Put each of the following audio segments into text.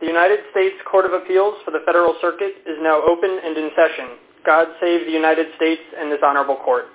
The United States Court of Appeals for the Federal Circuit is now open and in session. God save the United States and this honorable court.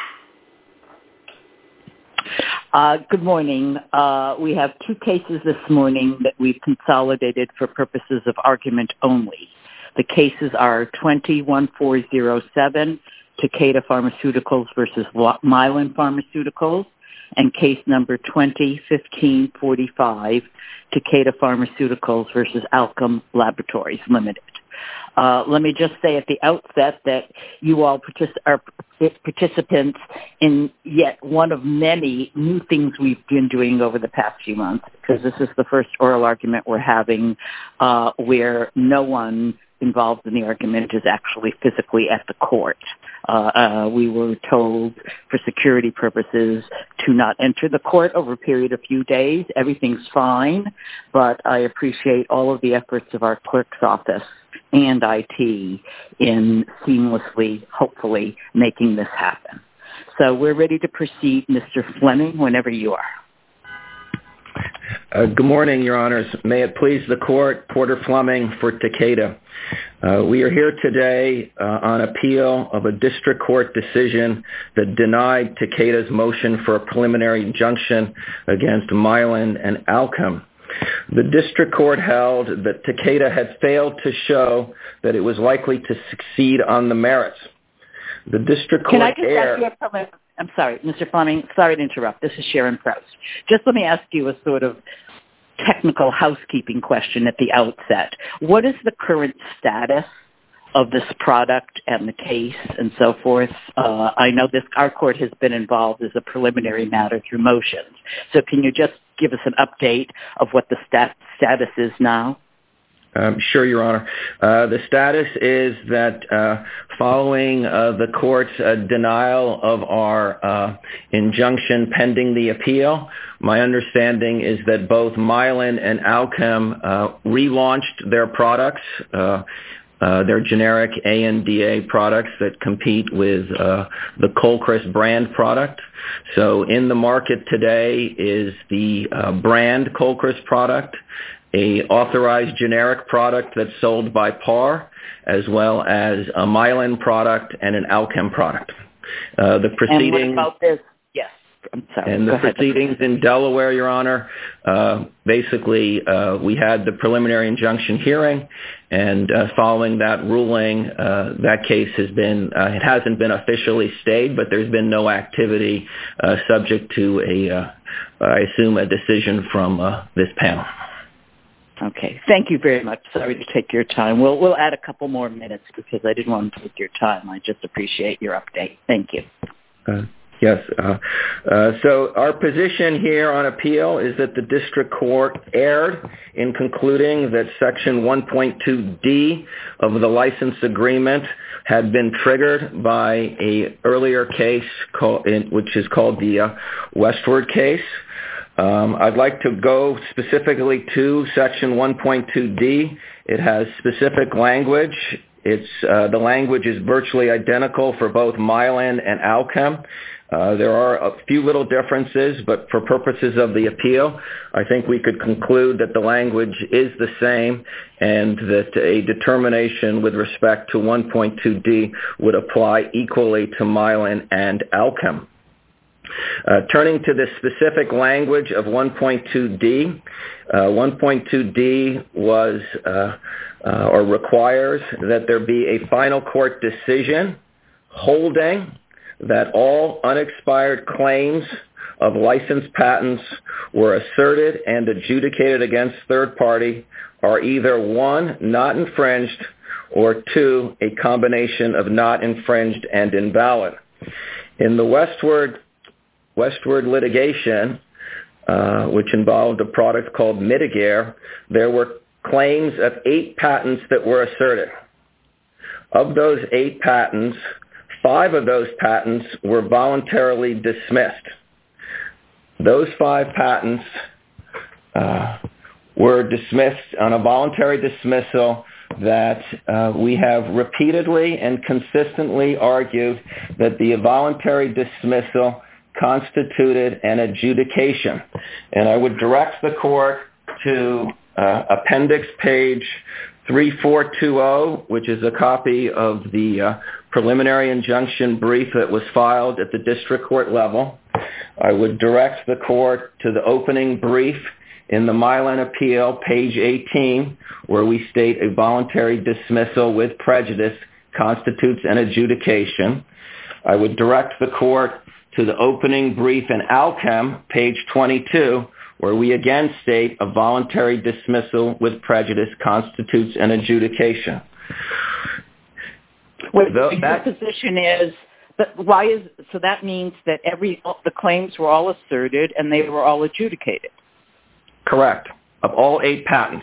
Good morning. We have two cases this morning that we've consolidated for purposes of argument only. The cases are 21407, Takeda Pharmaceuticals versus Mylan Pharmaceuticals, and case number 2015-45, Takeda Pharmaceuticals versus Alchem Laboratories Limited. Let me just say at the outset that you all are participants in yet one of many new things we've been doing over the past few months, because this is the first oral argument we're having where no one involved in the argument is actually physically at the court. We were told for security purposes to not enter the court over a period of few days. Everything's fine, but I appreciate all of the efforts of our clerk's office and IT in seamlessly, hopefully, making this happen. So we're ready to proceed, Mr. Fleming, whenever you are. Good morning, Your Honors. May it please the Court, Porter Fleming for Takeda. We are here today on appeal of a district court decision that denied Takeda's motion for a preliminary injunction against Mylan and Alchem. The district court held that Takeda had failed to show that it was likely to succeed on the merits. The district court ask you a comment? I'm sorry, Mr. Fleming, sorry to interrupt. This is Sharon Proust. Just let me ask you a sort of technical housekeeping question at the outset. What is the current status of this product and the case and so forth? I know our court has been involved as a preliminary matter through motions. So can you just give us an update of what the status is now? Sure, Your Honor. The status is that following the court's denial of our injunction pending the appeal, my understanding is that both Mylan and Alchem relaunched their products, their generic ANDA products that compete with the Colchris brand product. So in the market today is the brand Colchris product, a authorized generic product that's sold by Par, as well as a Mylan product and an Alchem product. The proceedings. And what about this? Yes, I'm sorry. And the proceedings in Delaware, Your Honor, basically we had the preliminary injunction hearing, and following that ruling, that case has been, it hasn't been officially stayed, but there's been no activity subject to I assume, a decision from this panel. Okay. Thank you very much. Sorry to take your time. We'll add a couple more minutes because I didn't want to take your time. I just appreciate your update. Thank you. Yes. So our position here on appeal is that the district court erred in concluding that Section 1.2D of the license agreement had been triggered by an earlier case which is called the Westward case. I'd like to go specifically to Section 1.2D. It has specific language. The language is virtually identical for both Mylan and Alchem. There are a few little differences, but for purposes of the appeal, I think we could conclude that the language is the same and that a determination with respect to 1.2D would apply equally to Mylan and Alchem. Turning to the specific language of 1.2D, 1.2D was or requires that there be a final court decision holding that all unexpired claims of licensed patents were asserted and adjudicated against third party are either 1, not infringed, or 2, a combination of not infringed and invalid. In the Westward litigation, which involved a product called Mitigare, there were claims of 8 patents that were asserted. Of those 8 patents, 5 of those patents were voluntarily dismissed. Those 5 patents were dismissed on a voluntary dismissal that we have repeatedly and consistently argued that the voluntary dismissal constituted an adjudication. And I would direct the court to appendix page 3420, which is a copy of the preliminary injunction brief that was filed at the district court level. I would direct the court to the opening brief in the Milan appeal, page 18, where we state a voluntary dismissal with prejudice constitutes an adjudication. I would direct the court to the opening brief in Alchem, page 22, where we again state a voluntary dismissal with prejudice constitutes an adjudication. Your position is that so that means that the claims were all asserted and they were all adjudicated. Correct, of all 8 patents.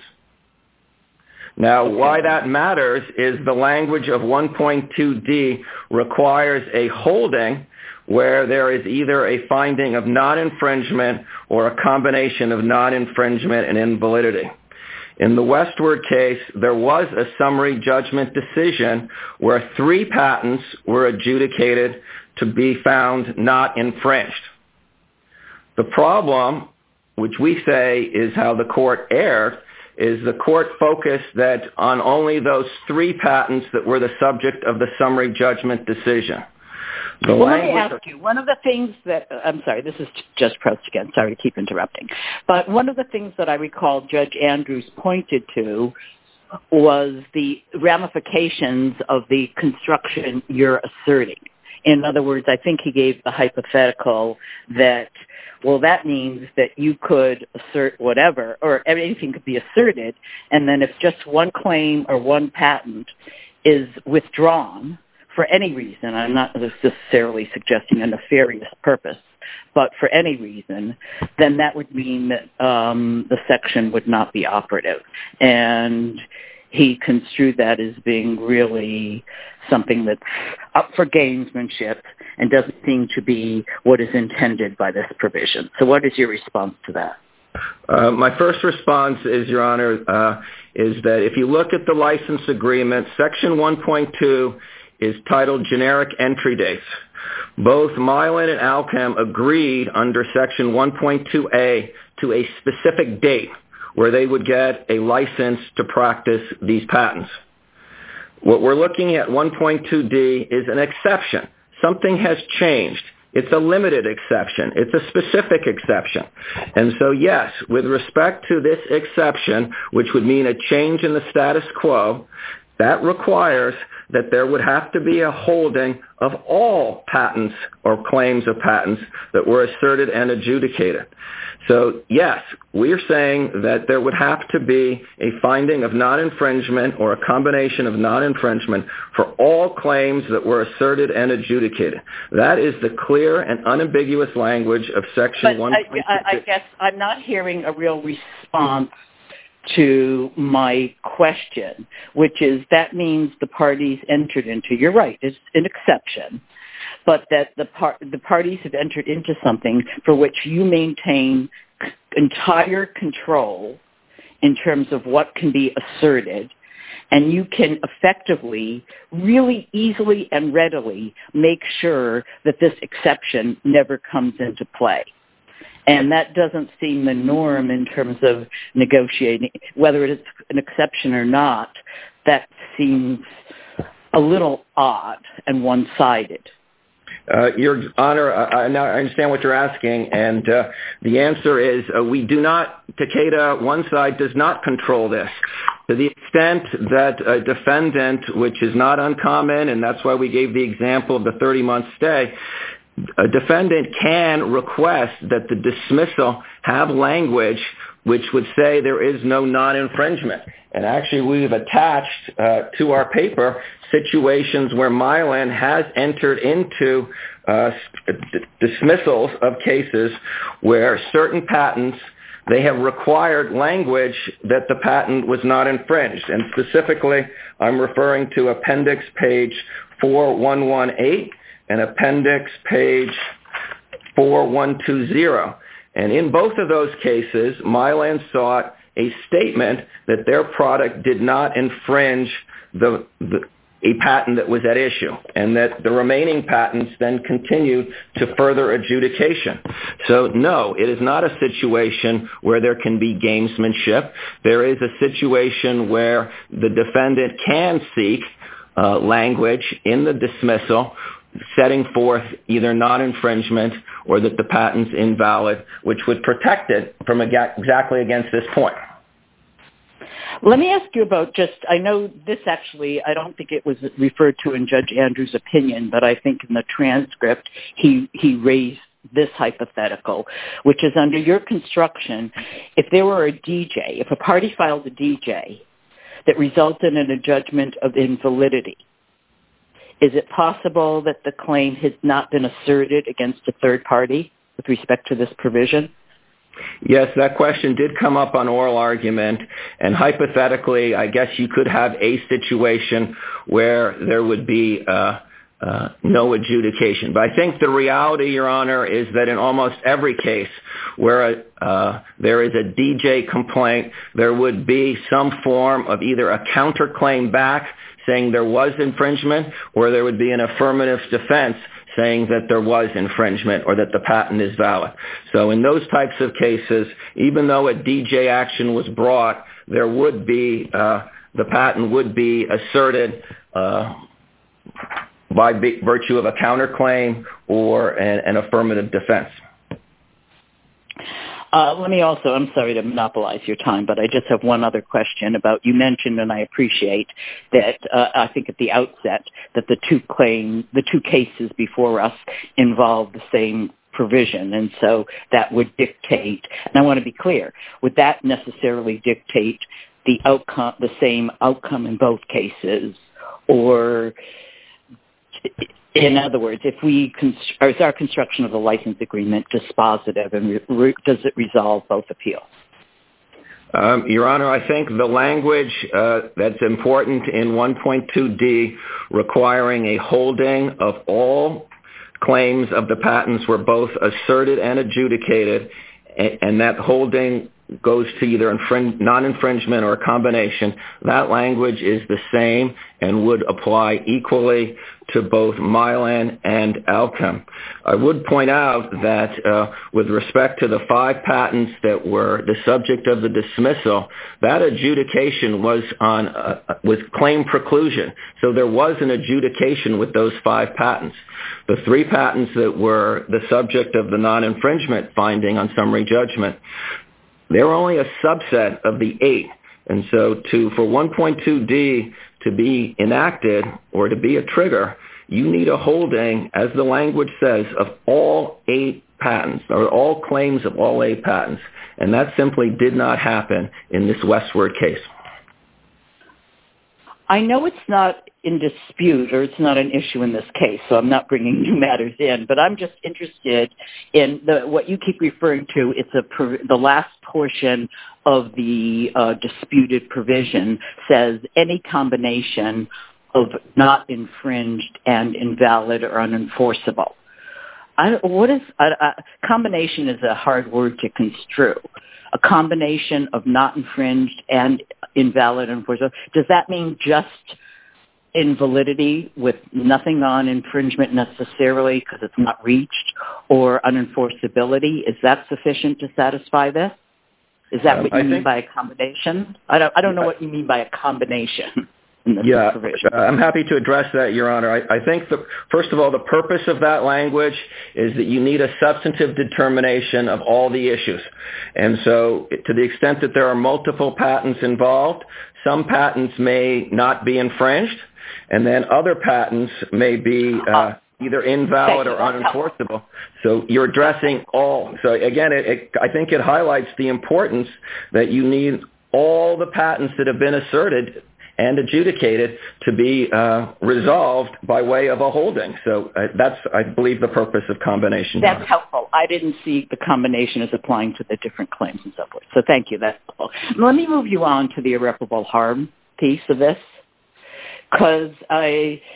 Now, why that matters is the language of 1.2D requires a holding where there is either a finding of non-infringement or a combination of non-infringement and invalidity. In the Westward case, there was a summary judgment decision where 3 patents were adjudicated to be found not infringed. The problem, which we say is how the court erred, is the court focused that on only those 3 patents that were the subject of the summary judgment decision. Let me ask you, one of the things that, I'm sorry, this is just Prost again, sorry to keep interrupting, but one of the things that I recall Judge Andrews pointed to was the ramifications of the construction you're asserting. In other words, I think he gave the hypothetical that, well, that means that you could assert whatever, or anything could be asserted, and then if just one claim or one patent is withdrawn for any reason, I'm not necessarily suggesting a nefarious purpose, but for any reason, then that would mean that the section would not be operative. And he construed that as being really something that's up for gamesmanship and doesn't seem to be what is intended by this provision. So what is your response to that? My first response is, Your Honor, is that if you look at the license agreement, Section 1.2 is titled Generic Entry Dates. Both Milan and Alchem agreed under Section 1.2a to a specific date where they would get a license to practice these patents. What we're looking at 1.2d is an exception. Something has changed. It's a limited exception. It's a specific exception. And so, yes, with respect to this exception, which would mean a change in the status quo, that requires that there would have to be a holding of all patents or claims of patents that were asserted and adjudicated. So, yes, we're saying that there would have to be a finding of non-infringement or a combination of non-infringement for all claims that were asserted and adjudicated. That is the clear and unambiguous language of Section 1.2. I guess I'm not hearing a real response to my question, which is that means the parties entered into, you're right, it's an exception, but that the parties have entered into something for which you maintain entire control in terms of what can be asserted, and you can effectively, really easily and readily make sure that this exception never comes into play. And that doesn't seem the norm in terms of negotiating. Whether it's an exception or not, that seems a little odd and one-sided. Your Honor, I understand what you're asking, and the answer is we do not, Takeda, one side does not control this. To the extent that a defendant, which is not uncommon, and that's why we gave the example of the 30-month stay, a defendant can request that the dismissal have language which would say there is no non-infringement. And actually, we've attached to our paper situations where Milan has entered into dismissals of cases where certain patents, they have required language that the patent was not infringed. And specifically, I'm referring to appendix page 4118 and appendix page 4120. And in both of those cases, Milan sought a statement that their product did not infringe the a patent that was at issue, and that the remaining patents then continued to further adjudication. So, no, it is not a situation where there can be gamesmanship. There is a situation where the defendant can seek language in the dismissal setting forth either non-infringement or that the patent's invalid, which would protect it from exactly against this point. Let me ask you about I know this actually, I don't think it was referred to in Judge Andrews' opinion, but I think in the transcript he raised this hypothetical, which is under your construction, if there were a DJ, if a party filed a DJ that resulted in a judgment of invalidity, is it possible that the claim has not been asserted against a third party with respect to this provision? Yes, that question did come up on oral argument, and hypothetically, I guess you could have a situation where there would be no adjudication. But I think the reality, Your Honor, is that in almost every case where there is a DJ complaint, there would be some form of either a counterclaim back saying there was infringement, or there would be an affirmative defense saying that there was infringement or that the patent is valid. So in those types of cases, even though a DJ action was brought, there would be, the patent would be asserted by virtue of a counterclaim or an affirmative defense. Let me also, I'm sorry to monopolize your time, but I just have one other question about, you mentioned, and I appreciate that, I think at the outset, that the two cases before us involve the same provision, and so that would dictate, and I want to be clear, would that necessarily dictate the outcome, the same outcome in both cases, or in other words, if is our construction of the license agreement dispositive, and does it resolve both appeals? Your Honor, I think the language that's important in 1.2D requiring a holding of all claims of the patents were both asserted and adjudicated, and that holding goes to either non-infringement or a combination, that language is the same and would apply equally to both Mylan and Alchem. I would point out that with respect to the 5 patents that were the subject of the dismissal, that adjudication was with claim preclusion. So there was an adjudication with those 5 patents. The 3 patents that were the subject of the non-infringement finding on summary judgment, they're only a subset of the 8. And so for 1.2D to be enacted or to be a trigger, you need a holding, as the language says, of all 8 patents, or all claims of all 8 patents. And that simply did not happen in this Westward case. I know it's not in dispute, or it's not an issue in this case, so I'm not bringing new matters in, but I'm just interested in what you keep referring to. It's the last portion of the disputed provision says any combination of not infringed and invalid or unenforceable. Combination is a hard word to construe. A combination of not infringed and invalid and enforceable. Does that mean just invalidity with nothing on infringement necessarily because it's not reached, or unenforceability? Is that sufficient to satisfy this? Is that what you mean by a combination? I don't know what you mean by a combination. Yeah, I'm happy to address that, Your Honor. I think, first of all, the purpose of that language is that you need a substantive determination of all the issues. And so to the extent that there are multiple patents involved, some patents may not be infringed, and then other patents may be either invalid or unenforceable. So you're addressing all. So again, I think it highlights the importance that you need all the patents that have been asserted and adjudicated to be resolved by way of a holding. So that's, I believe, the purpose of combination. That's helpful. I didn't see the combination as applying to the different claims and so forth. So thank you. That's helpful. Let me move you on to the irreparable harm piece of this, because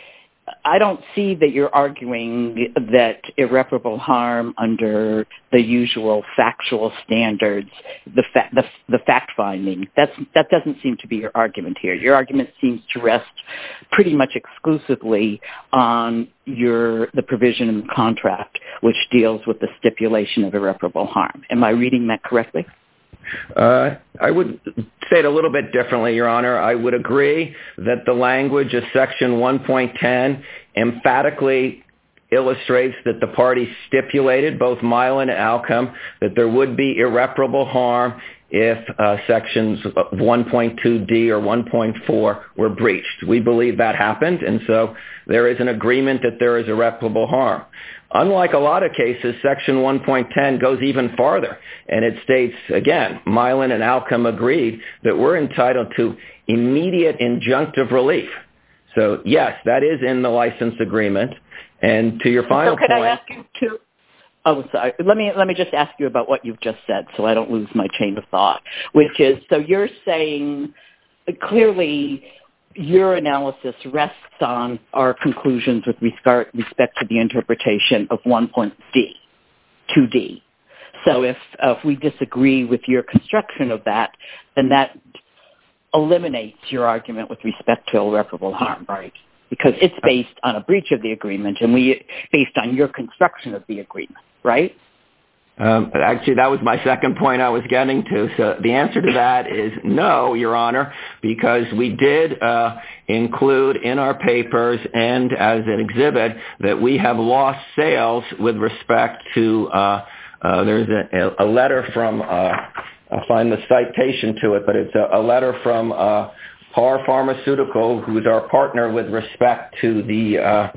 I don't see that you're arguing that irreparable harm under the usual factual standards, the fact finding, that doesn't seem to be your argument here. Your argument seems to rest pretty much exclusively on the provision in the contract, which deals with the stipulation of irreparable harm. Am I reading that correctly? I would say it a little bit differently, Your Honor. I would agree that the language of Section 1.10 emphatically illustrates that the parties stipulated, both Milan and Alcom, that there would be irreparable harm if Sections 1.2D or 1.4 were breached. We believe that happened, and so there is an agreement that there is irreparable harm. Unlike a lot of cases, Section 1.10 goes even farther, and it states, again, Milan and Alcom agreed that we're entitled to immediate injunctive relief. So, yes, that is in the license agreement. And to your final point... I ask you to... Oh, sorry. Let me just ask you about what you've just said so I don't lose my chain of thought, which is, so you're saying clearly your analysis rests on our conclusions with respect to the interpretation of 1.2D. So if we disagree with your construction of that, then that eliminates your argument with respect to irreparable harm, right? Because it's based on a breach of the agreement, and based on your construction of the agreement, right? Actually, that was my second point I was getting to. So the answer to that is no, Your Honor, because we did include in our papers and as an exhibit that we have lost sales with respect to, there's a letter from, I'll find the citation to it, but it's a letter from Par Pharmaceutical, who is our partner with respect to the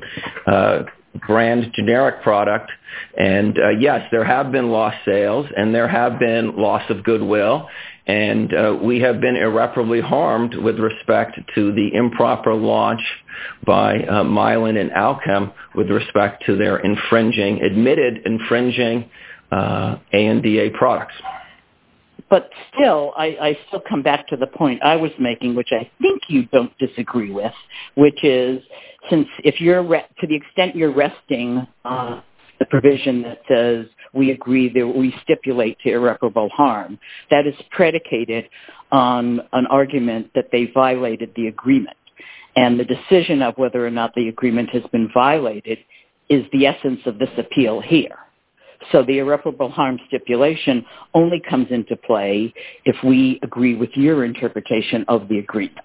brand generic product. And yes, there have been lost sales and there have been loss of goodwill, and we have been irreparably harmed with respect to the improper launch by Milan and Alcom with respect to their admitted infringing ANDA products. But still, I still come back to the point I was making, which I think you don't disagree with, which is, since if you're to the extent you're resting on the provision that says we agree that we stipulate to irreparable harm, that is predicated on an argument that they violated the agreement. And the decision of whether or not the agreement has been violated is the essence of this appeal here. So the irreparable harm stipulation only comes into play if we agree with your interpretation of the agreement.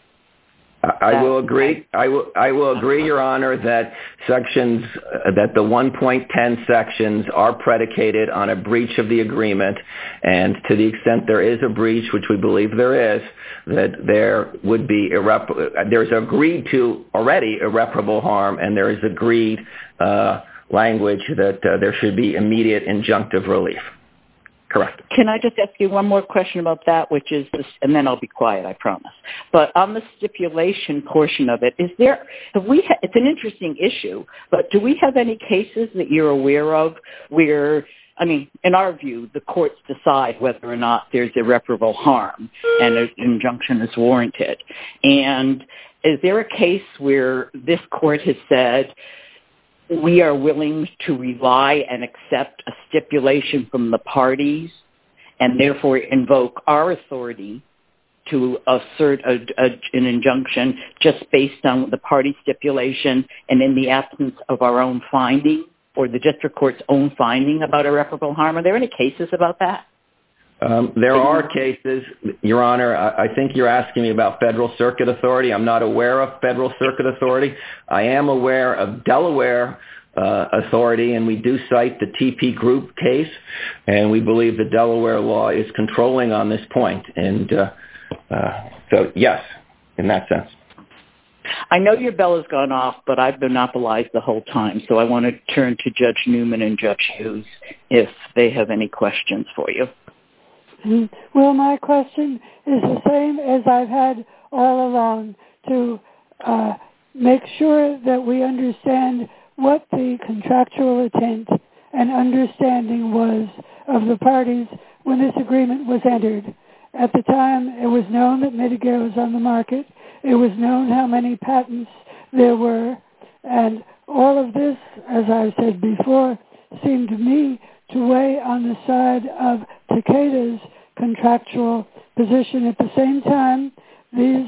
I will agree. I will agree, Your Honor, that the 1.10 sections are predicated on a breach of the agreement, and to the extent there is a breach, which we believe there is, that there would be there's agreed to already irreparable harm, and there is agreed language that there should be immediate injunctive relief. Correct. Can I just ask you one more question about that, which is this, and then I'll be quiet, I promise. But on the stipulation portion of it, it's an interesting issue, but do we have any cases that you're aware of where, I mean, in our view, the courts decide whether or not there's irreparable harm and an injunction is warranted? And is there a case where this court has said, we are willing to rely and accept a stipulation from the parties and therefore invoke our authority to assert an injunction just based on the party stipulation and in the absence of our own finding or the district court's own finding about irreparable harm? Are there any cases about that? There are cases, Your Honor. I think you're asking me about Federal Circuit Authority. I'm not aware of Federal Circuit Authority. I am aware of Delaware Authority, and we do cite the TP Group case, and we believe the Delaware law is controlling on this point. And so, yes, in that sense. I know your bell has gone off, but I've monopolized the whole time, so I want to turn to Judge Newman and Judge Hughes if they have any questions for you. Well, my question is the same as I've had all along, to make sure that we understand what the contractual intent and understanding was of the parties when this agreement was entered. At the time, it was known that Mitigare was on the market. It was known how many patents there were. And all of this, as I said before, seemed to me to weigh on the side of Takeda's contractual position. At the same time, these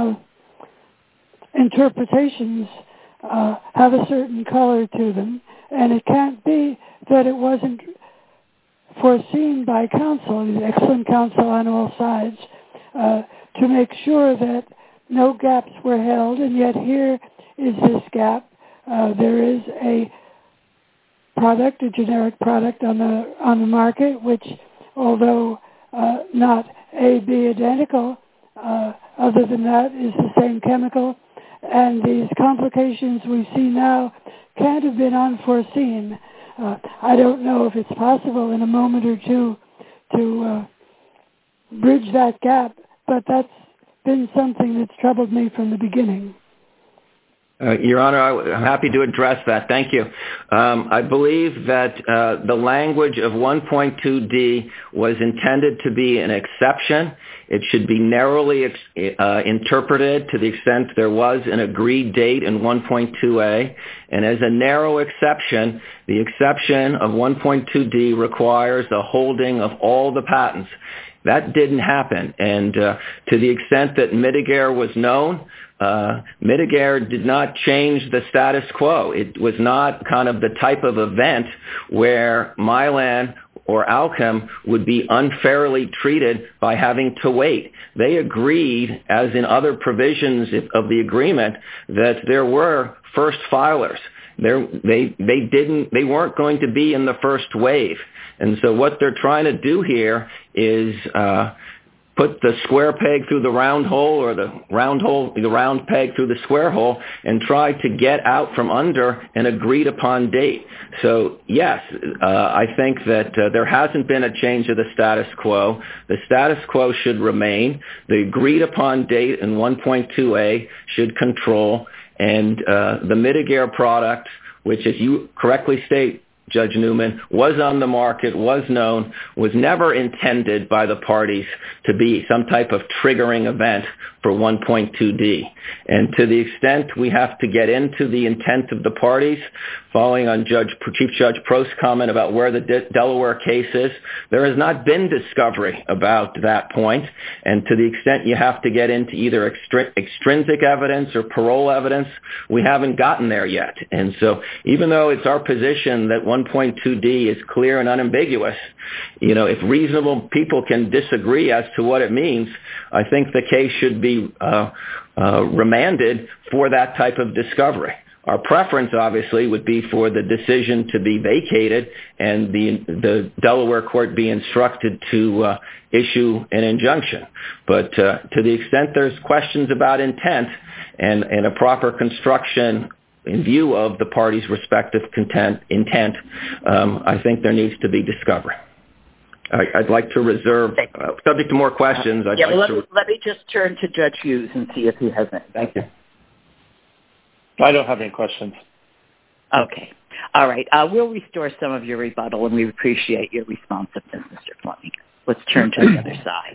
interpretations have a certain color to them, and it can't be that it wasn't foreseen by counsel, excellent counsel on all sides, to make sure that no gaps were held, and yet here is this gap. There is a product, a generic product on the market, which, although not A, B identical, other than that is the same chemical, and these complications we see now can't have been unforeseen. I don't know if it's possible in a moment or two to bridge that gap, but that's been something that's troubled me from the beginning. Your Honor, I'm happy to address that. Thank you. I believe that the language of 1.2D was intended to be an exception. It should be narrowly interpreted to the extent there was an agreed date in 1.2A. And as a narrow exception, the exception of 1.2D requires the holding of all the patents. That didn't happen. And to the extent that Mitigare was known, Mitigare did not change the status quo. It was not kind of the type of event where Mylan or Alchem would be unfairly treated by having to wait. They agreed, as in other provisions of the agreement, that there were first filers. They weren't going to be in the first wave. And so what they're trying to do here is put the square peg through the round hole, or the round peg through the square hole, and try to get out from under an agreed upon date. So yes, I think that there hasn't been a change of the status quo. The status quo should remain. The agreed upon date in 1.2A should control, and the Mitigare product, which, as you correctly state, Judge Newman, was on the market, was known, was never intended by the parties to be some type of triggering event for 1.2D. And to the extent we have to get into the intent of the parties, following on Chief Judge Prost's comment about where the Delaware case is, there has not been discovery about that point. And to the extent you have to get into either extrinsic evidence or parole evidence, we haven't gotten there yet. And so even though it's our position that 1.2D is clear and unambiguous, if reasonable people can disagree as to what it means, I think the case should be remanded for that type of discovery. Our preference, obviously, would be for the decision to be vacated and the Delaware court be instructed to issue an injunction. But to the extent there's questions about intent and a proper construction in view of the parties' respective intent, I think there needs to be discovery. I'd like to reserve, subject to more questions. Let me just turn to Judge Hughes and see if he has any. Thank you. I don't have any questions. Okay. All right. We'll restore some of your rebuttal, and we appreciate your responsiveness, Mr. Fleming. Let's turn to the other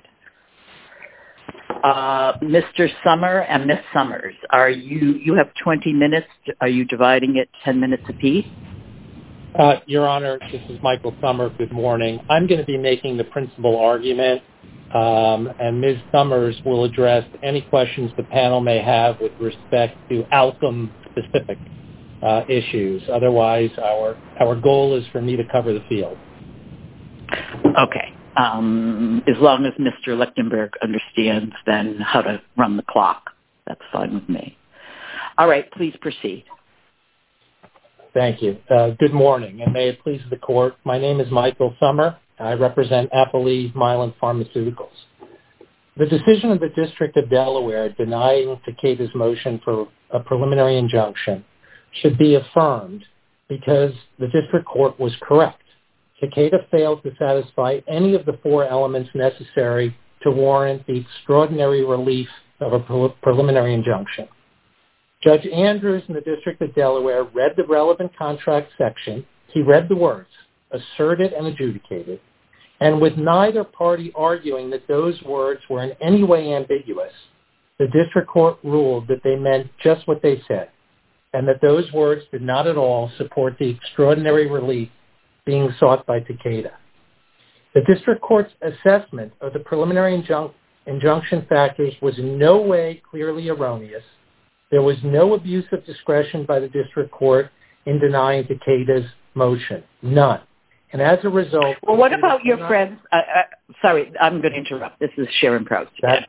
side. Mr. Summer and Ms. Summers, you have 20 minutes. Are you dividing it 10 minutes apiece? Your Honor, this is Michael Summer. Good morning. I'm going to be making the principal argument, and Ms. Summers will address any questions the panel may have with respect to outcome-specific issues. Otherwise, our goal is for me to cover the field. Okay. As long as Mr. Lichtenberg understands then how to run the clock, that's fine with me. All right. Please proceed. Thank you. Good morning, and may it please the Court. My name is Michael Summer. I represent Appalese Mylan Pharmaceuticals. The decision of the District of Delaware denying Takeda's motion for a preliminary injunction should be affirmed because the District Court was correct. Takeda failed to satisfy any of the four elements necessary to warrant the extraordinary relief of a preliminary injunction. Judge Andrews in the District of Delaware read the relevant contract section. He read the words, asserted and adjudicated, and with neither party arguing that those words were in any way ambiguous, the District Court ruled that they meant just what they said, and that those words did not at all support the extraordinary relief being sought by Takeda. The district court's assessment of the preliminary injunction factors was in no way clearly erroneous. There was no abuse of discretion by the district court in denying Takeda's motion. None. And as a result... Well, what about your friends... sorry, I'm going to interrupt. This is Sharon Proust.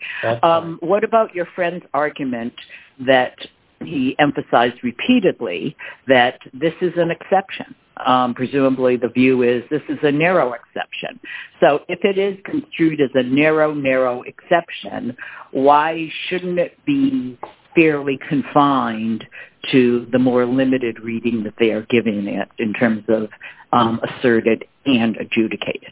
What about your friend's argument that he emphasized repeatedly that this is an exception? Presumably the view is this is a narrow exception. So if it is construed as a narrow exception, why shouldn't it be fairly confined to the more limited reading that they are giving it in terms of asserted and adjudicated?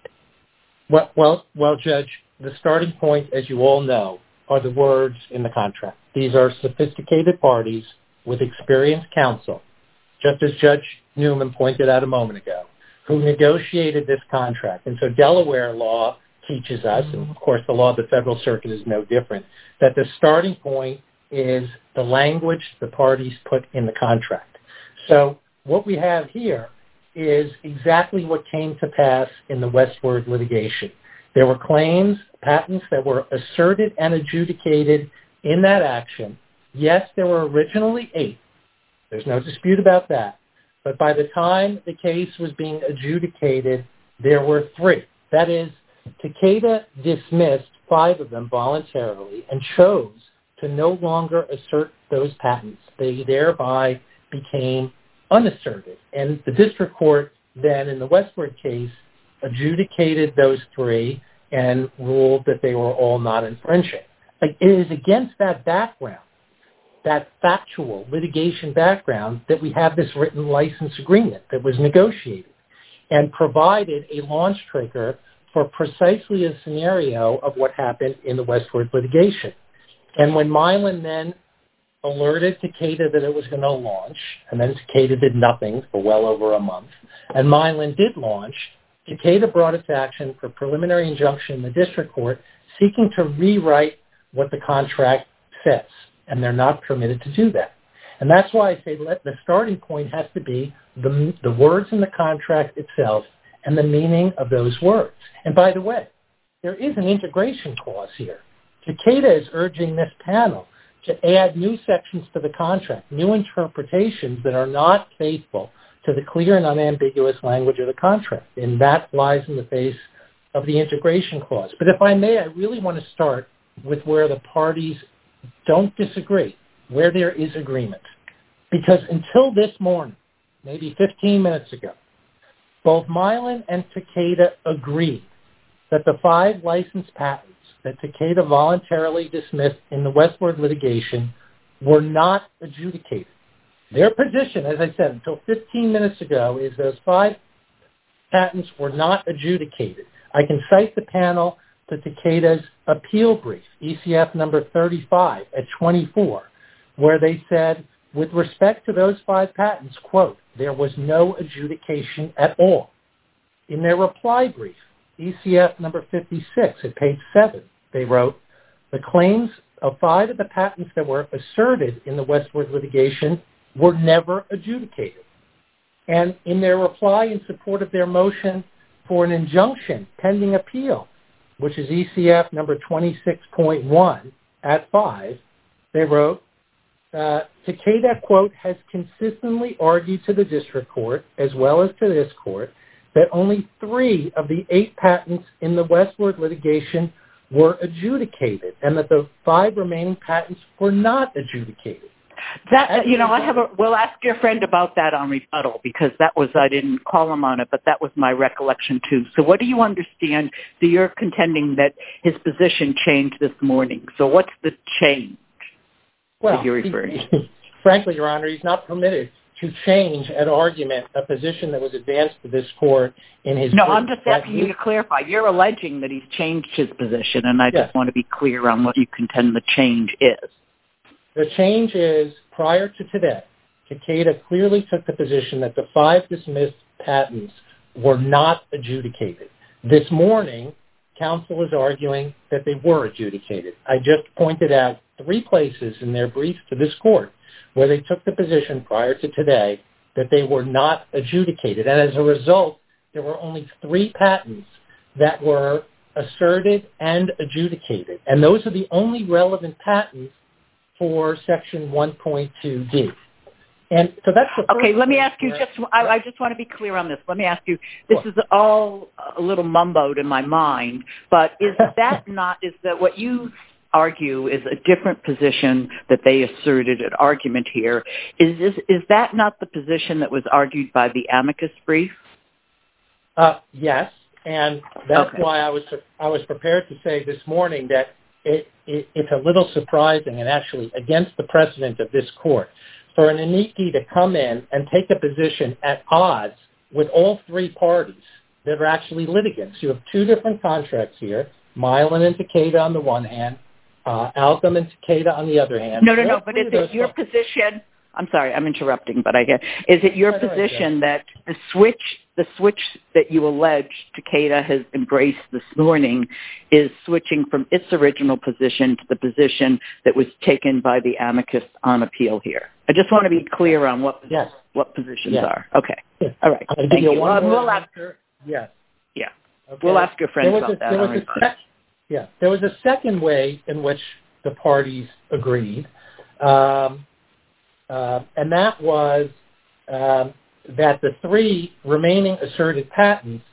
Well, Judge, the starting point, as you all know, are the words in the contract. These are sophisticated parties with experienced counsel, just as Judge Newman pointed out a moment ago, who negotiated this contract. And so Delaware law teaches us, and of course the law of the Federal Circuit is no different, that the starting point is the language the parties put in the contract. So what we have here is exactly what came to pass in the Westward litigation. There were claims, patents that were asserted and adjudicated in that action. Yes, there were originally 8. There's no dispute about that. But by the time the case was being adjudicated, there were 3. That is, Takeda dismissed 5 of them voluntarily and chose to no longer assert those patents. They thereby became unasserted. And the district court then, in the Westward case, adjudicated those 3 and ruled that they were all not infringing. It is against that background, that factual litigation background, that we have this written license agreement that was negotiated and provided a launch trigger for precisely a scenario of what happened in the Westward litigation. And when Mylan then alerted Takeda that it was going to launch, and then Takeda did nothing for well over a month, and Mylan did launch, Takeda brought its action for preliminary injunction in the district court seeking to rewrite what the contract says, and they're not permitted to do that. And that's why I say the starting point has to be the words in the contract itself and the meaning of those words. And by the way, there is an integration clause here. Takeda is urging this panel to add new sections to the contract, new interpretations that are not faithful to the clear and unambiguous language of the contract. And that lies in the face of the integration clause. But if I may, I really want to start with where the parties don't disagree, where there is agreement. Because until this morning, maybe 15 minutes ago, both Mylan and Takeda agreed that the 5 licensed patents that Takeda voluntarily dismissed in the Westward litigation were not adjudicated. Their position, as I said, until 15 minutes ago, is those 5 patents were not adjudicated. I can cite the panel to Takeda's appeal brief, ECF number 35 at 24, where they said, with respect to those 5 patents, quote, there was no adjudication at all. In their reply brief, ECF number 56 at page 7, they wrote, the claims of 5 of the patents that were asserted in the Westward litigation were never adjudicated. And in their reply in support of their motion for an injunction pending appeal, which is ECF number 26.1 at 5, they wrote, Takeda, quote, has consistently argued to the district court, as well as to this court, that only 3 of the 8 patents in the Westward litigation were adjudicated, and that the 5 remaining patents were not adjudicated. That, we'll ask your friend about that on rebuttal, because I didn't call him on it, but that was my recollection too. So what do you understand? So you're contending that his position changed this morning. So what's the change that you're referring to? Frankly, Your Honor, he's not permitted to change an argument, a position that was advanced to this court in his... No, I'm just asking you to clarify. You're alleging that he's changed his position, and I just want to be clear on what you contend the change is. The change is, prior to today, Takeda clearly took the position that the 5 dismissed patents were not adjudicated. This morning, counsel is arguing that they were adjudicated. I just pointed out 3 places in their brief to this court where they took the position prior to today that they were not adjudicated. And as a result, there were only 3 patents that were asserted and adjudicated. And those are the only relevant patents for Section 1.2D. And so that's the okay, let me ask you I just want to be clear on this. Let me ask you, this is all a little mumboed in my mind, but is that what you argue is a different position that they asserted an argument here? Is that not the position that was argued by the amicus brief? Yes, and that's why I was prepared to say this morning that it's a little surprising and actually against the precedent of this court for an amici to come in and take a position at odds with all 3 parties that are actually litigants. You have 2 different contracts here, Mylan and Takeda on the one hand, Alcom and Takeda on the other hand. No, but is it your position? I'm sorry, I'm interrupting, but is it your position that the switch that you allege Takeda has embraced this morning is switching from its original position to the position that was taken by the amicus on appeal here? I just want to be clear on what positions are. Okay. Yes. All right. Thank you. We'll ask. Yes. Yeah. Okay. We'll ask your friends about that. There was a second way in which the parties agreed, and that was that the 3 remaining asserted patents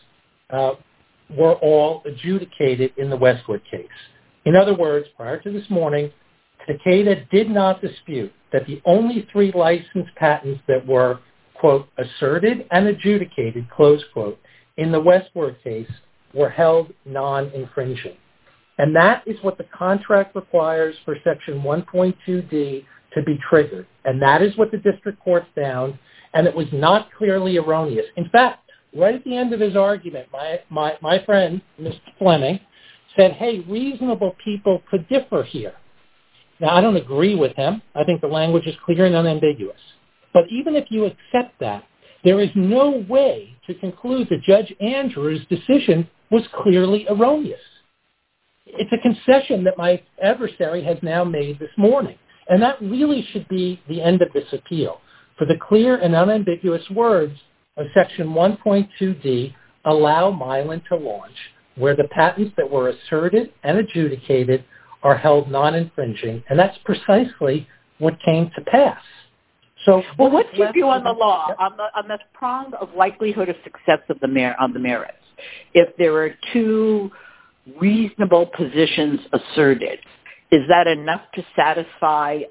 were all adjudicated in the Westwood case. In other words, prior to this morning, Takeda did not dispute that the only 3 licensed patents that were, quote, asserted and adjudicated, close quote, in the Westwood case were held non-infringing. And that is what the contract requires for Section 1.2D to be triggered. And that is what the district court found, and it was not clearly erroneous. In fact, right at the end of his argument, my friend, Mr. Fleming, said, hey, reasonable people could differ here. Now, I don't agree with him. I think the language is clear and unambiguous. But even if you accept that, there is no way to conclude that Judge Andrews' decision was clearly erroneous. It's a concession that my adversary has now made this morning. And that really should be the end of this appeal. For the clear and unambiguous words of Section 1.2D, allow Mylan to launch, where the patents that were asserted and adjudicated are held non-infringing. And that's precisely what came to pass. So, well, what's your view on the law, on the prong of likelihood of success of on the merits? If there are 2 reasonable positions asserted, is that enough to satisfy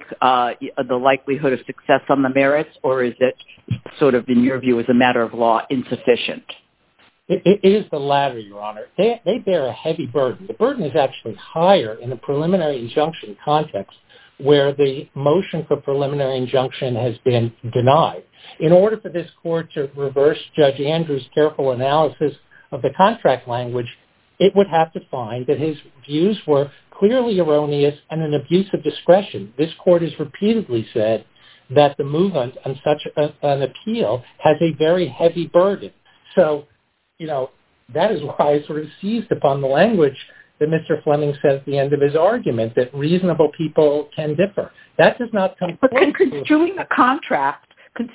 the likelihood of success on the merits, or is it sort of, in your view, as a matter of law, insufficient? It is the latter, Your Honor. They bear a heavy burden. The burden is actually higher in the preliminary injunction context, where the motion for preliminary injunction has been denied. In order for this court to reverse Judge Andrews' careful analysis of the contract language, it would have to find that his views were clearly erroneous and an abuse of discretion. This court has repeatedly said that the movement on such an appeal has a very heavy burden. So, that is why I sort of seized upon the language that Mr. Fleming said at the end of his argument, that reasonable people can differ. That does not come close. But construing a contract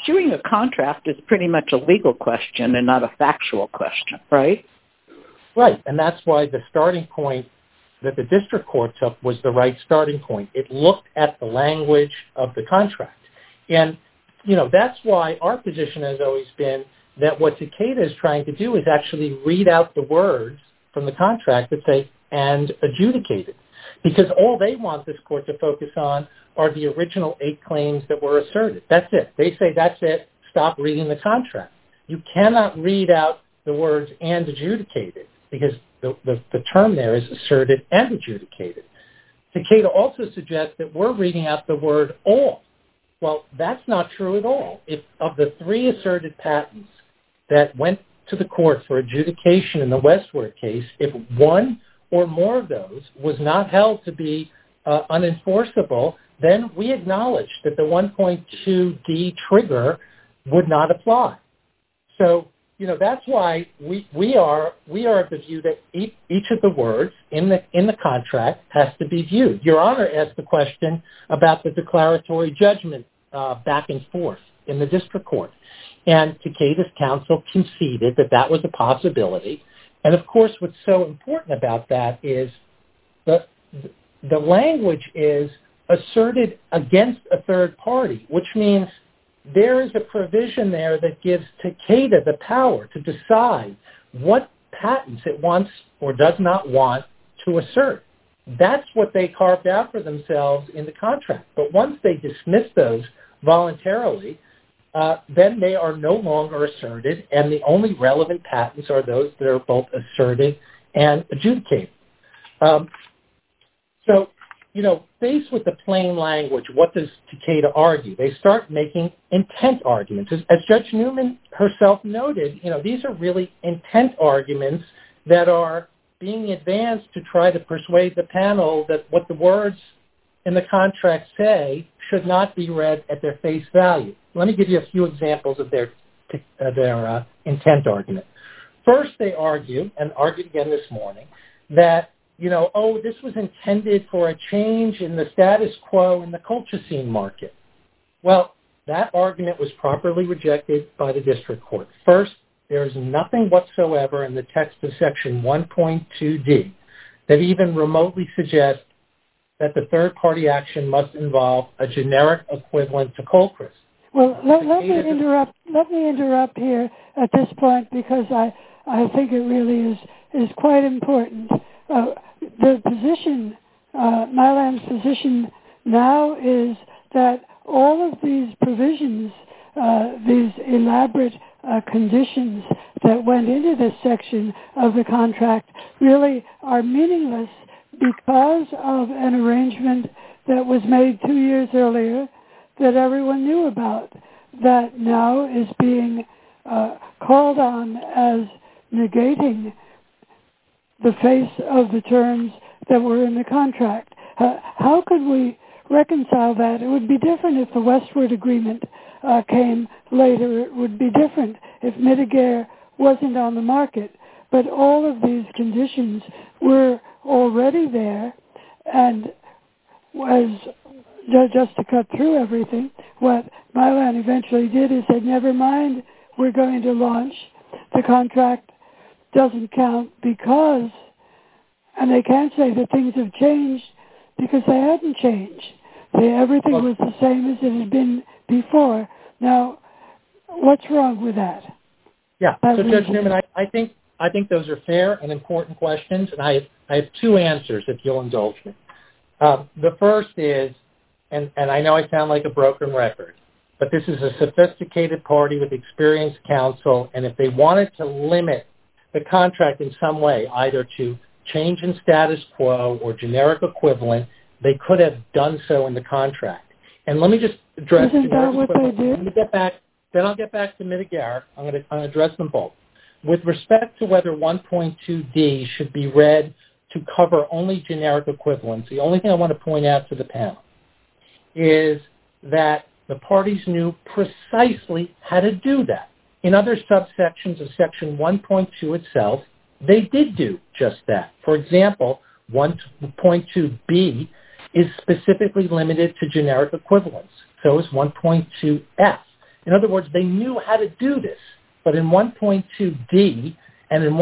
is pretty much a legal question and not a factual question, right? Right, and that's why the starting point that the district court took was the right starting point. It looked at the language of the contract. And, that's why our position has always been that what Takeda is trying to do is actually read out the words from the contract that say, and adjudicated. Because all they want this court to focus on are the original 8 claims that were asserted. That's it. They say, that's it. Stop reading the contract. You cannot read out the words and adjudicated, because the term there is asserted and adjudicated. Takeda also suggests that we're reading out the word all. Well, that's not true at all. If of the 3 asserted patents that went to the court for adjudication in the Westward case, if 1 or more of those was not held to be unenforceable, then we acknowledge that the 1.2D trigger would not apply. So that's why we are of the view that each of the words in the contract has to be viewed. Your Honor asked the question about the declaratory judgment back and forth in the district court, and Takeda's counsel conceded that was a possibility. And of course, what's so important about that is the language is asserted against a third party, which means there is a provision there that gives Takeda the power to decide what patents it wants or does not want to assert. That's what they carved out for themselves in the contract. But once they dismiss those voluntarily, then they are no longer asserted, and the only relevant patents are those that are both asserted and adjudicated. So, faced with the plain language, what does Takeda argue? They start making intent arguments. As Judge Newman herself noted, these are really intent arguments that are being advanced to try to persuade the panel that what the words in the contract say should not be read at their face value. Let me give you a few examples of their intent argument. First, they argue, and argued again this morning, that this was intended for a change in the status quo in the colchicine market. Well, that argument was properly rejected by the district court. First, there is nothing whatsoever in the text of Section 1.2d that even remotely suggests that the third-party action must involve a generic equivalent to Colchris. Well, let me interrupt here at this point, because I think it really is quite important. The position, Mylan's position now is that all of these provisions, these elaborate conditions that went into this section of the contract really are meaningless because of an arrangement that was made 2 years earlier that everyone knew about, that now is being called on as negating the face of the terms that were in the contract. How could we reconcile that? It would be different if the Westward Agreement came later. It would be different if Mitigare wasn't on the market. But all of these conditions were already there, and just to cut through everything, what Mylan eventually did is said, never mind, we're going to launch. The contract doesn't count because, and they can't say that things have changed because they hadn't changed. Everything was the same as it had been before. Now, what's wrong with that? Yeah, so Judge Newman, I think those are fair and important questions, and I have two answers, if you'll indulge me. The first is, and I know I sound like a broken record, but this is a sophisticated party with experienced counsel, and if they wanted to limit the contract in some way, either to change in status quo or generic equivalent, they could have done so in the contract. And let me just address Isn't that what they did? Then I'll get back to Mitigare. I'm going to address them both. With respect to whether 1.2d should be read to cover only generic equivalents, the only thing I want to point out to the panel is that the parties knew precisely how to do that. In other subsections of Section 1.2 itself, they did do just that. For example, 1.2b is specifically limited to generic equivalents. So is 1.2f. In other words, they knew how to do this. But in 1.2d and in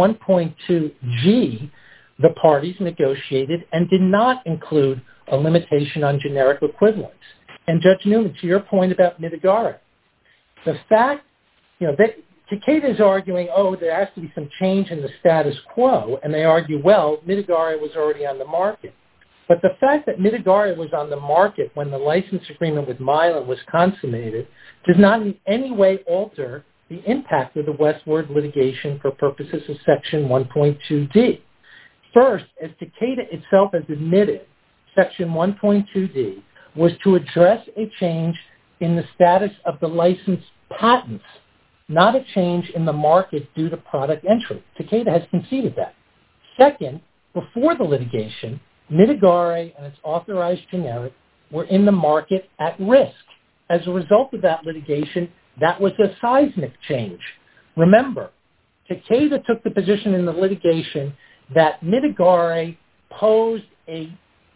1.2g, the parties negotiated and did not include a limitation on generic equivalents. And Judge Newman, to your point about Mitigare, the fact, that Takeda is arguing, there has to be some change in the status quo, and they argue, Mitigare was already on the market. But the fact that Mitigare was on the market when the license agreement with Mylan was consummated does not in any way alter the impact of the Westward litigation for purposes of Section 1.2d. First, as Takeda itself has admitted, Section 1.2d was to address a change in the status of the licensed patents, not a change in the market due to product entry. Takeda has conceded that. Second, before the litigation, Mitigare and its authorized generic were in the market at risk. As a result of that litigation, that was a seismic change. Remember, Takeda took the position in the litigation that Mitigare posed a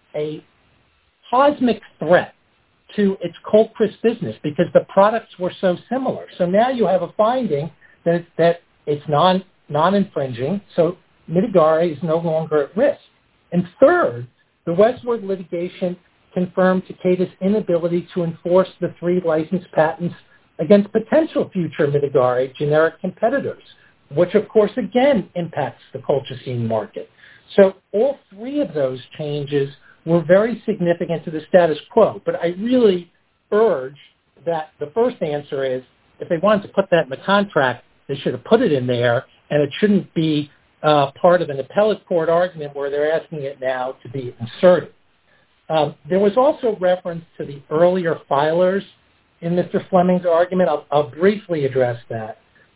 cosmic threat to its Colchris business because the products were so similar. So now you have a finding that it's non-infringing, so Mitigare is no longer at risk. And third, the Westward litigation confirmed Takeda's inability to enforce the 3 licensed patents against potential future Mitigare generic competitors, which of course again impacts the colchicine market. So all 3 of those changes were very significant to the status quo. But I really urge that the first answer is if they wanted to put that in the contract, they should have put it in there, and it shouldn't be part of an appellate court argument where they're asking it now to be inserted. There was also reference to the earlier filers in Mr. Fleming's argument. I'll briefly address that.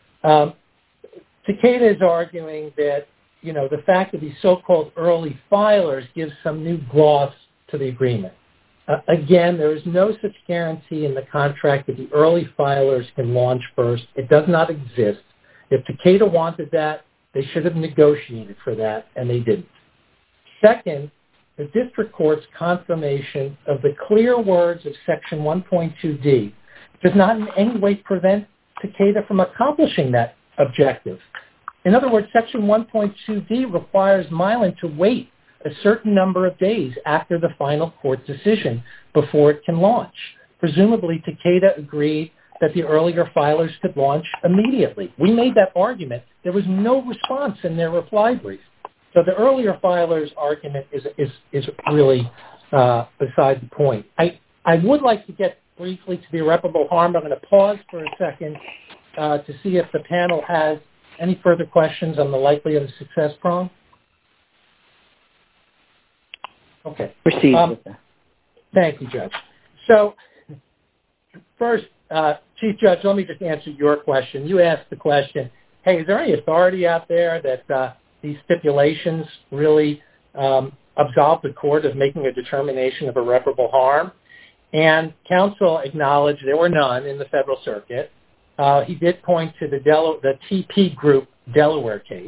Takeda is arguing that, the fact that these so-called early filers gives some new gloss to the agreement. Again, there is no such guarantee in the contract that the early filers can launch first. It does not exist. If Takeda wanted that, they should have negotiated for that, and they didn't. Second, the district court's confirmation of the clear words of Section 1.2D does not in any way prevent Takeda from accomplishing that objective. In other words, Section 1.2D requires Mylan to wait a certain number of days after the final court decision before it can launch. Presumably, Takeda agreed that the earlier filers could launch immediately. We made that argument. There was no response in their reply brief. So the earlier filers argument is really beside the point. I would like to get briefly to the irreparable harm. I'm going to pause for a second to see if the panel has any further questions on the likelihood of success prong. Okay. Proceed with that. Thank you, Judge. So first, Chief Judge, let me just answer your question. You asked the question, hey, is there any authority out there that these stipulations really absolve the court of making a determination of irreparable harm? And counsel acknowledged there were none in the Federal Circuit. He did point to the TP Group Delaware case.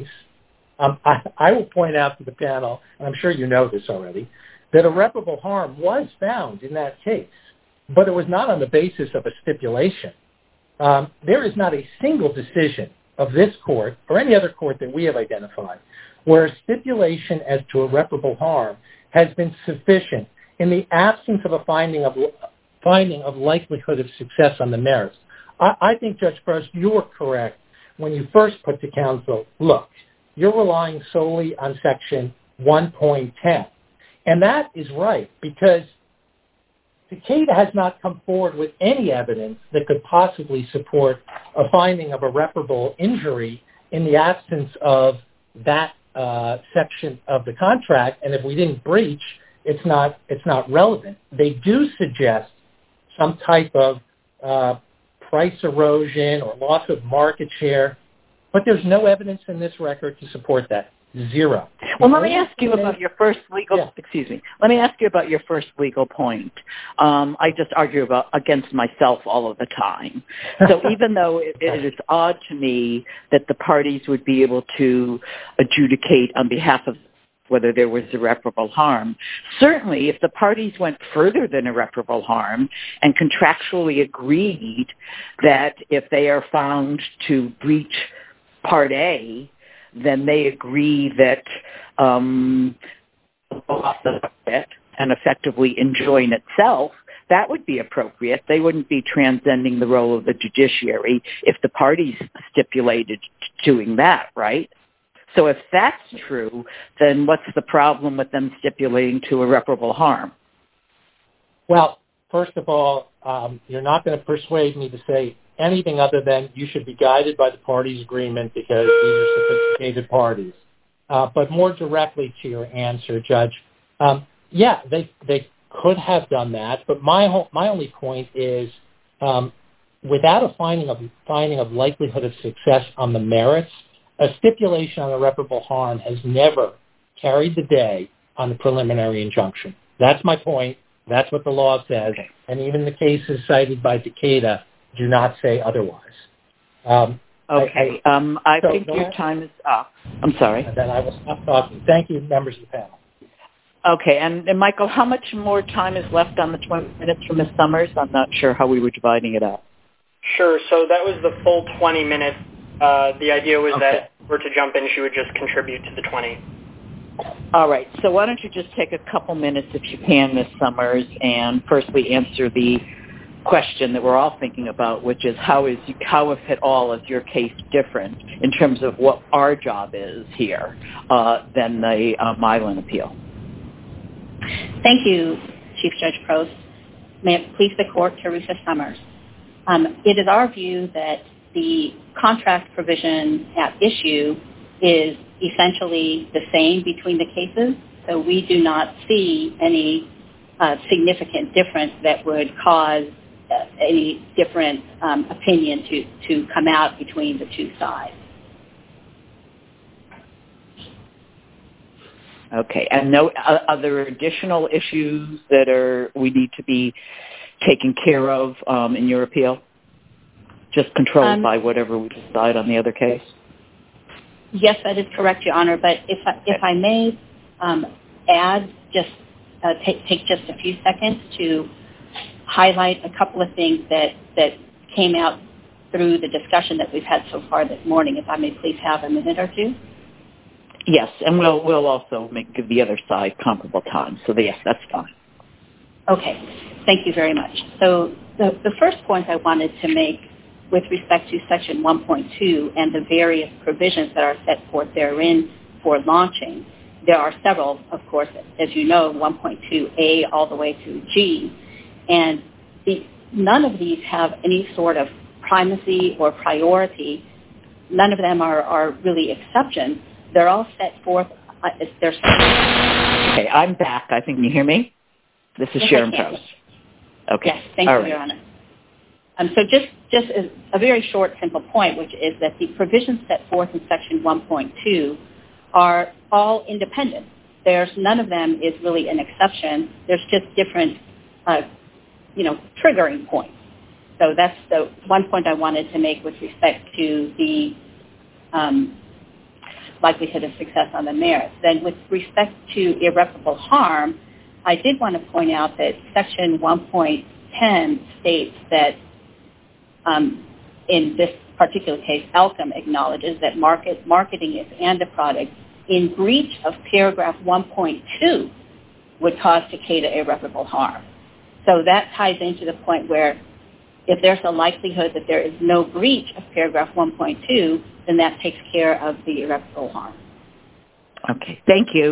I will point out to the panel, and I'm sure you know this already, that irreparable harm was found in that case, but it was not on the basis of a stipulation. There is not a single decision of this court or any other court that we have identified where a stipulation as to irreparable harm has been sufficient in the absence of a finding of likelihood of success on the merits. I think, Judge Gross, you were correct when you first put to counsel, look, you're relying solely on Section 1.10. And that is right, because Takeda has not come forward with any evidence that could possibly support a finding of irreparable injury in the absence of that section of the contract. And if we didn't breach, it's not relevant. They do suggest some type of price erosion or loss of market share, but there's no evidence in this record to support that. Zero. Well, let me ask you about your first legal. Excuse me. Let me ask you about your first legal point. I just argue against myself all of the time. So even though it is odd to me that the parties would be able to adjudicate on behalf of whether there was irreparable harm, certainly if the parties went further than irreparable harm and contractually agreed that if they are found to breach Part A, then they agree that and effectively enjoin itself, that would be appropriate. They wouldn't be transcending the role of the judiciary if the parties stipulated doing that, right? So if that's true, then what's the problem with them stipulating to irreparable harm? Well, first of all, you're not going to persuade me to say anything other than you should be guided by the parties' agreement because these are sophisticated parties. But more directly to your answer, Judge, yeah, they could have done that. But my only point is, without a finding of likelihood of success on the merits, a stipulation on irreparable harm has never carried the day on the preliminary injunction. That's my point. That's what the law says. And even the cases cited by Takeda do not say otherwise. Okay. I think your time is up. I'm sorry. Then I will stop talking. Thank you, members of the panel. Okay. And Michael, how much more time is left on the 20 minutes for Ms. Summers? I'm not sure how we were dividing it up. Sure. So that was the full 20 minutes. The idea was that if we were to jump in, she would just contribute to the 20. All right. So why don't you just take a couple minutes, if you can, Ms. Summers, and firstly answer the question that we're all thinking about, which is how, if at all, is your case different in terms of what our job is here than the Milan appeal? Thank you, Chief Judge Prost. May it please the Court, Teresa Summers. It is our view that the contract provision at issue is essentially the same between the cases, so we do not see any significant difference that would cause any different opinion to come out between the two sides. Okay, and no other additional issues that we need to be taken care of in your appeal? Just controlled by whatever we decide on the other case? Yes, that is correct, Your Honor. But if I may add, take just a few seconds to highlight a couple of things that came out through the discussion that we've had so far this morning. If I may please have a minute or two. Yes, and we'll also give the other side comparable time. So yes, that's fine. Okay, thank you very much. So the first point I wanted to make with respect to Section 1.2 and the various provisions that are set forth therein for launching, there are several, of course, as you know, 1.2A all the way to G, and none of these have any sort of primacy or priority. None of them are really exceptions. They're all set forth. Okay, I'm back. I think you hear me. This is Sharon Prost. Okay. Yes, thank you, Your Honor. So just a very short, simple point, which is that the provisions set forth in Section 1.2 are all independent. None of them is really an exception. There's just different, triggering points. So that's the one point I wanted to make with respect to the likelihood of success on the merits. Then with respect to irreparable harm, I did want to point out that Section 1.10 states that in this particular case, Elcom acknowledges that marketing its ANDA product in breach of paragraph 1.2 would cause Takeda irreparable harm. So that ties into the point where if there's a likelihood that there is no breach of paragraph 1.2, then that takes care of the irreparable harm. Okay, thank you.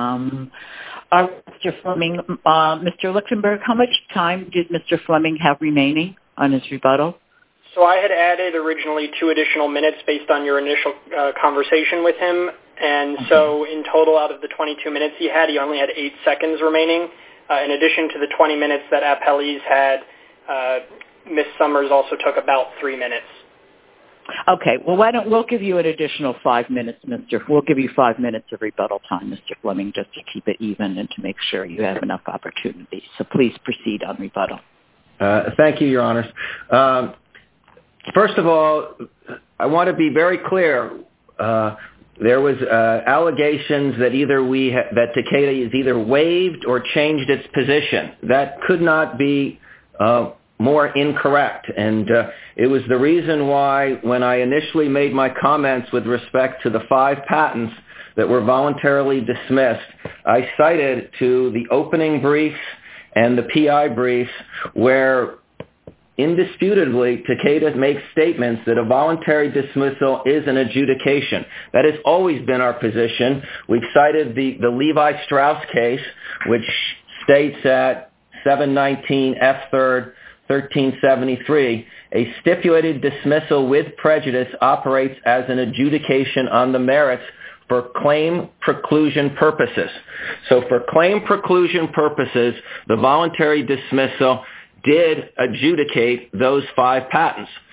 Mr. Fleming, Mr. Lichtenberg, how much time did Mr. Fleming have remaining on his rebuttal? So I had added originally 2 additional minutes based on your initial conversation with him, and so in total out of the 22 minutes he only had 8 seconds remaining. In addition to the 20 minutes that appellees had, Ms. Summers also took about 3 minutes. Okay, well, we'll give you an additional 5 minutes, We'll give you 5 minutes of rebuttal time, Mr. Fleming, just to keep it even and to make sure you have enough opportunity. So please proceed on rebuttal. Thank you, Your Honors. First of all, I want to be very clear. There was allegations that that Takeda has either waived or changed its position. That could not be more incorrect. And it was the reason why when I initially made my comments with respect to the 5 patents that were voluntarily dismissed, I cited to the opening briefs and the PI briefs where indisputably Takeda makes statements that a voluntary dismissal is an adjudication. That has always been our position. We've cited the Levi Strauss case, which states at 719 F3rd 1373, a stipulated dismissal with prejudice operates as an adjudication on the merits for claim preclusion purposes. So for claim preclusion purposes, the voluntary dismissal did adjudicate those 5 patents.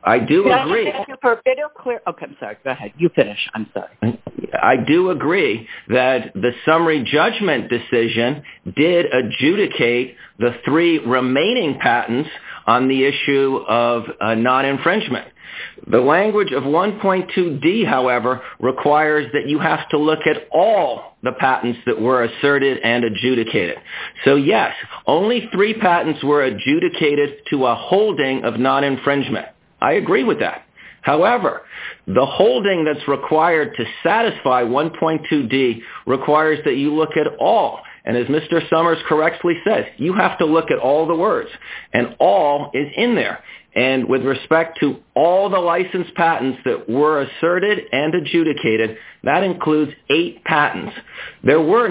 I do agree. For a bit of clear. Okay, I'm sorry. Go ahead. You finish. I'm sorry. I do agree that the summary judgment decision did adjudicate the 3 remaining patents on the issue of non-infringement. The language of 1.2D, however, requires that you have to look at all the patents that were asserted and adjudicated. So yes, only 3 patents were adjudicated to a holding of non-infringement. I agree with that. However, the holding that's required to satisfy 1.2D requires that you look at all. And as Mr. Summers correctly says, you have to look at all the words. And all is in there. And with respect to all the licensed patents that were asserted and adjudicated, that includes 8 patents. There was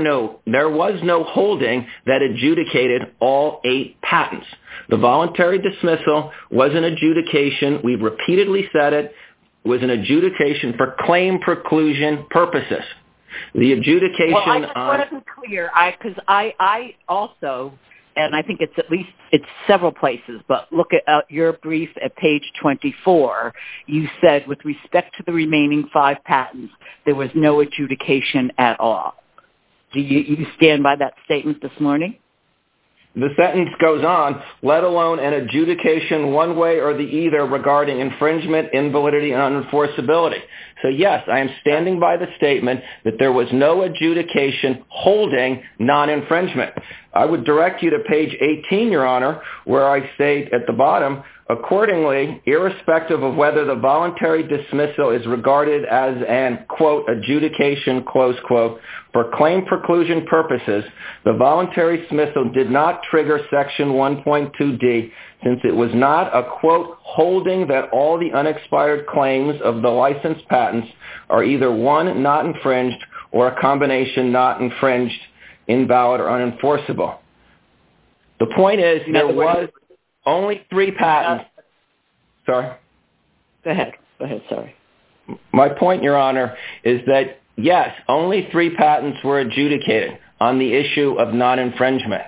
no holding that adjudicated all 8 patents. The voluntary dismissal was an adjudication. We've repeatedly said it was an adjudication for claim preclusion purposes. The adjudication. Well, I just want to be clear, because I also, and I think it's several places, but look at your brief at page 24. You said with respect to the remaining 5 patents, there was no adjudication at all. Do you stand by that statement this morning? The sentence goes on, let alone an adjudication one way or the either regarding infringement, invalidity, and unenforceability. So yes, I am standing by the statement that there was no adjudication holding non-infringement. I would direct you to page 18, Your Honor, where I state at the bottom, accordingly, irrespective of whether the voluntary dismissal is regarded as an, quote, adjudication, close quote, for claim preclusion purposes, the voluntary dismissal did not trigger section 1.2D since it was not a, quote, holding that all the unexpired claims of the licensed patents are either one, not infringed, or a combination not infringed, invalid, or unenforceable. The point is there was only 3 patents. Sorry? Go ahead, sorry. My point, Your Honor, is that, yes, only 3 patents were adjudicated on the issue of non-infringement.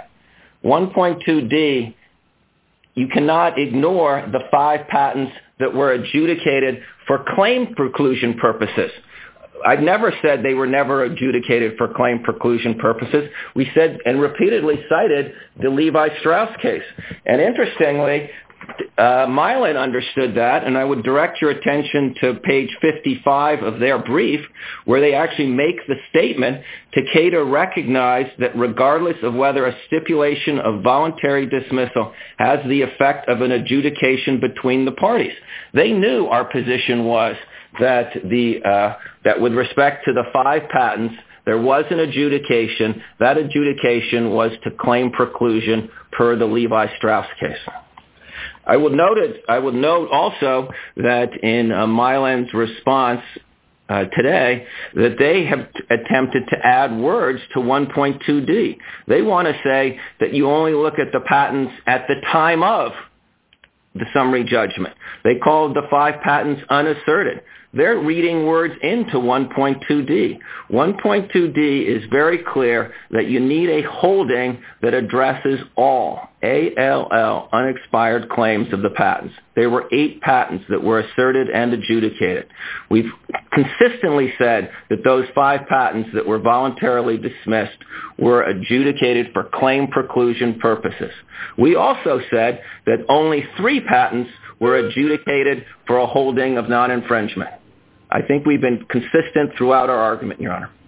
1.2D, you cannot ignore the 5 patents that were adjudicated for claim preclusion purposes. I've never said they were never adjudicated for claim preclusion purposes. We said and repeatedly cited the Levi Strauss case. And interestingly, Mylan understood that, and I would direct your attention to page 55 of their brief, where they actually make the statement, Takeda recognized that regardless of whether a stipulation of voluntary dismissal has the effect of an adjudication between the parties. They knew our position was that that with respect to the 5 patents, there was an adjudication. That adjudication was to claim preclusion per the Levi Strauss case. I would note also that in Mylan's response today that they have attempted to add words to 1.2D. They want to say that you only look at the patents at the time of the summary judgment. They called the 5 patents unasserted. They're reading words into 1.2D. 1.2D is very clear that you need a holding that addresses all, ALL, unexpired claims of the patents. There were 8 patents that were asserted and adjudicated. We've consistently said that those 5 patents that were voluntarily dismissed were adjudicated for claim preclusion purposes. We also said that only 3 patents were adjudicated for a holding of non-infringement. I think we've been consistent throughout our argument, Your Honor.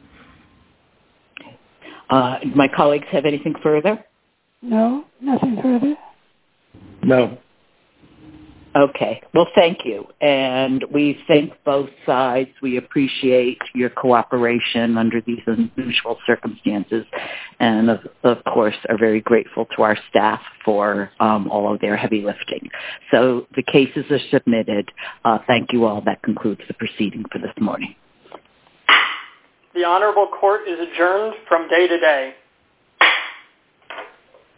My colleagues have anything further? No, nothing further. No. Okay. Well, thank you. And we thank both sides. We appreciate your cooperation under these unusual circumstances. And, of course, are very grateful to our staff for all of their heavy lifting. So the cases are submitted. Thank you all. That concludes the proceeding for this morning. The Honorable Court is adjourned from day to day.